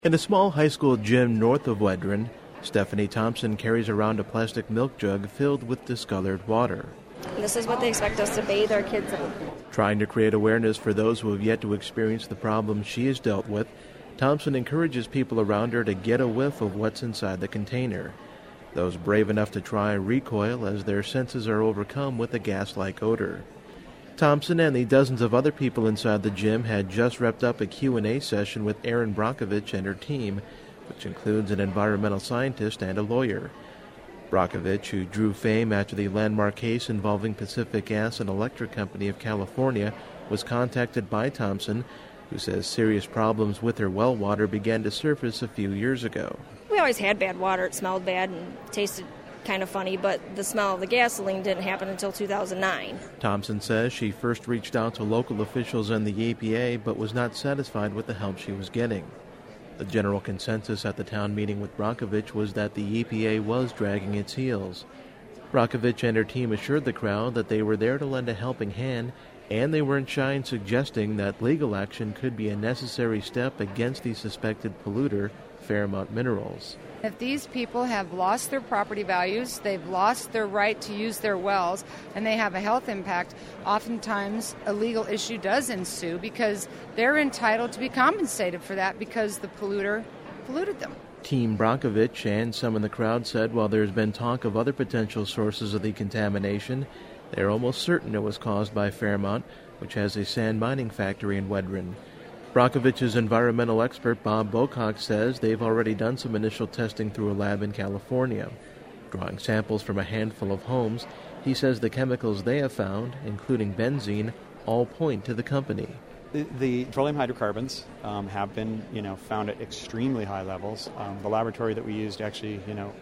In a small high school gym north of Wedren, Stephanie Thompson carries around a plastic milk jug filled with discolored water. This is what they expect us to bathe our kids in. Trying to create awareness for those who have yet to experience the problems she has dealt with, Thompson encourages people around her to get a whiff of what's inside the container. Those brave enough to try recoil as their senses are overcome with a gas-like odor. Thompson and the dozens of other people inside the gym had just wrapped up a Q&A session with Erin Brockovich and her team, which includes an environmental scientist and a lawyer. Brockovich, who drew fame after the landmark case involving Pacific Gas and Electric Company of California, was contacted by Thompson, who says serious problems with her well water began to surface a few years ago. We always had bad water. It smelled bad and tasted kind of funny, but the smell of the gasoline didn't happen until 2009. Thompson says she first reached out to local officials and the EPA, but was not satisfied with the help she was getting. The general consensus at the town meeting with Brockovich was that the EPA was dragging its heels. Brockovich and her team assured the crowd that they were there to lend a helping hand, and they weren't shy in suggesting that legal action could be a necessary step against the suspected polluter, Fairmont Minerals. If these people have lost their property values, they've lost their right to use their wells, and they have a health impact, oftentimes a legal issue does ensue because they're entitled to be compensated for that because the polluter polluted them. Team Brockovich and some in the crowd said while there's been talk of other potential sources of the contamination, they're almost certain it was caused by Fairmont, which has a sand mining factory in Wedren. Brockovich's environmental expert Bob Bocock says they've already done some initial testing through a lab in California. Drawing samples from a handful of homes, he says the chemicals they have found, including benzene, all point to the company. The petroleum hydrocarbons have been, found at extremely high levels. The laboratory that we used actually,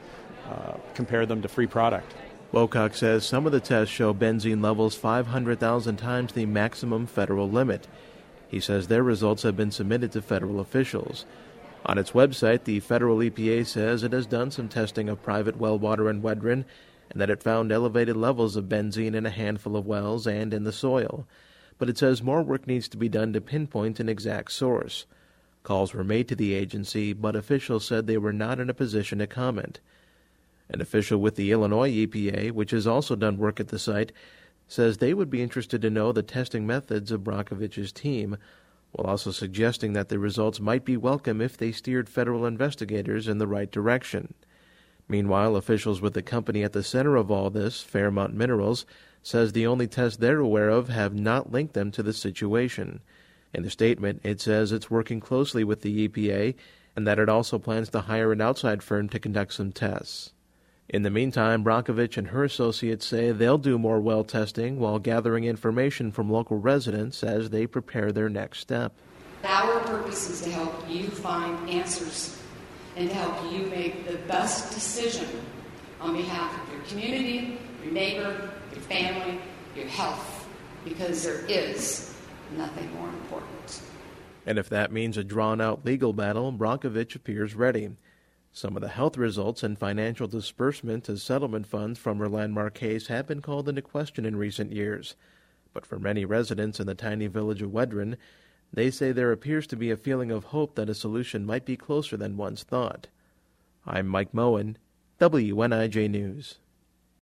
compared them to free product. Bocock says some of the tests show benzene levels 500,000 times the maximum federal limit. He says their results have been submitted to federal officials. On its website, the federal EPA says it has done some testing of private well water in Wedren and that it found elevated levels of benzene in a handful of wells and in the soil. But it says more work needs to be done to pinpoint an exact source. Calls were made to the agency, but officials said they were not in a position to comment. An official with the Illinois EPA, which has also done work at the site, says they would be interested to know the testing methods of Brockovich's team, while also suggesting that the results might be welcome if they steered federal investigators in the right direction. Meanwhile, officials with the company at the center of all this, Fairmont Minerals, says the only tests they're aware of have not linked them to the situation. In the statement, it says it's working closely with the EPA and that it also plans to hire an outside firm to conduct some tests. In the meantime, Brockovich and her associates say they'll do more well testing while gathering information from local residents as they prepare their next step. Our purpose is to help you find answers and to help you make the best decision on behalf of your community, your neighbor, your family, your health, because there is nothing more important. And if that means a drawn-out legal battle, Brockovich appears ready. Some of the health results and financial disbursement to settlement funds from her landmark case have been called into question in recent years. But for many residents in the tiny village of Wedren, they say there appears to be a feeling of hope that a solution might be closer than once thought. I'm Mike Moen, WNIJ News.